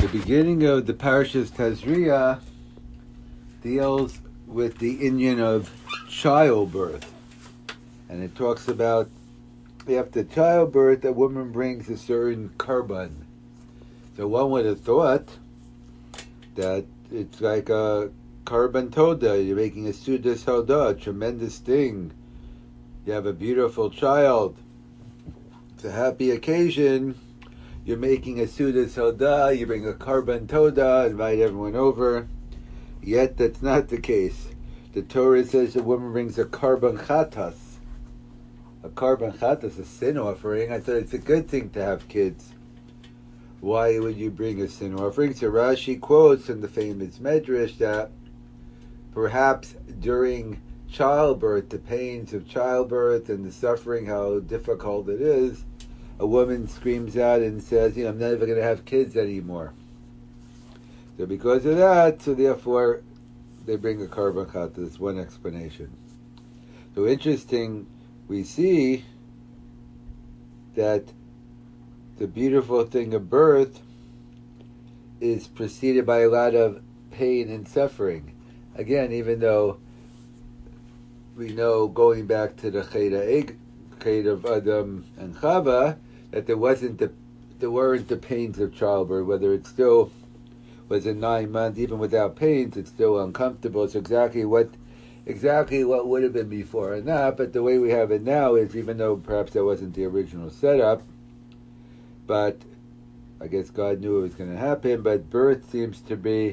beginning of the Parashas Tazria deals with the inyan of childbirth. And it talks about after childbirth, a woman brings a certain korban. So one would have thought that it's like a korban toda. You're making a sudas hoda, a tremendous thing. You have a beautiful child. It's a happy occasion. You're making a sudas hoda. You bring a korban toda, invite everyone over. Yet that's not the case. The Torah says a woman brings a korban chatas. A korban chatas, a sin offering. I thought it's a good thing to have kids. Why would you bring a sin offering? So Rashi quotes in the famous Medrash that perhaps during childbirth, the pains of childbirth and the suffering, how difficult it is, a woman screams out and says, I'm never going to have kids anymore. So because of that, so therefore they bring a korban chatas. That's one explanation. So interesting, we see that the beautiful thing of birth is preceded by a lot of pain and suffering. Again, even though we know, going back to the Chet of Adam and Chava, that there weren't the pains of childbirth, whether it still was in 9 months, even without pains, it's still uncomfortable. It's exactly what would have been before and not, but the way we have it now is, even though perhaps that wasn't the original setup, but I guess God knew it was going to happen, but birth seems to be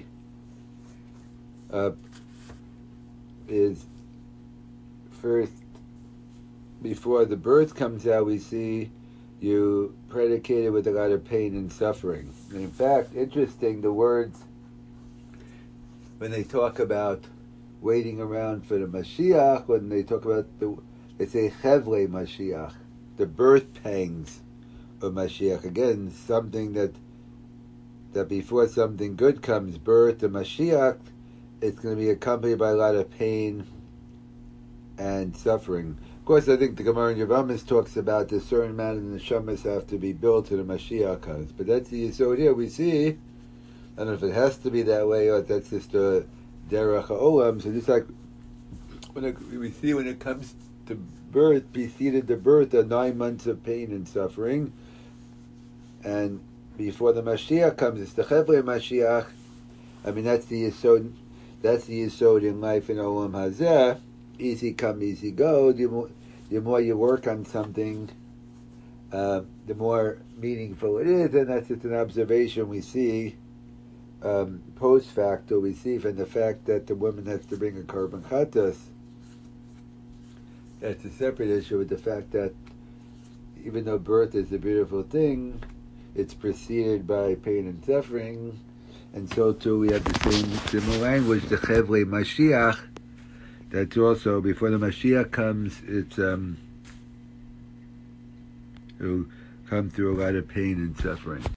is first, before the birth comes out, we see you predicated with a lot of pain and suffering. And in fact, interesting, the words, when they talk about waiting around for the Mashiach, when they talk about they say Chevle Mashiach, the birth pangs of Mashiach. Again, something that before something good comes, birth, the Mashiach, it's going to be accompanied by a lot of pain and suffering. Of course, I think the Gemara in Yevamos talks about a certain amount of the neshamas have to be built to the Mashiach comes. But that's the yesod here. We see, I don't know if it has to be that way or if that's just a derech ha'olam. So just like we see when it comes to birth, preceded the birth are 9 months of pain and suffering. And before the Mashiach comes, it's the Chevle Mashiach. I mean, that's the yesod. That's the yesod in life in Olam Hazeh. Easy come, easy go. The more you work on something, the more meaningful it is, and that's just an observation we see post facto. We see from the fact that the woman has to bring a korban chatas. That's a separate issue with the fact that even though birth is a beautiful thing, it's preceded by pain and suffering, and so too we have the similar language, the Chevle Mashiach. That's also, before the Mashiach comes, it'll come through a lot of pain and suffering.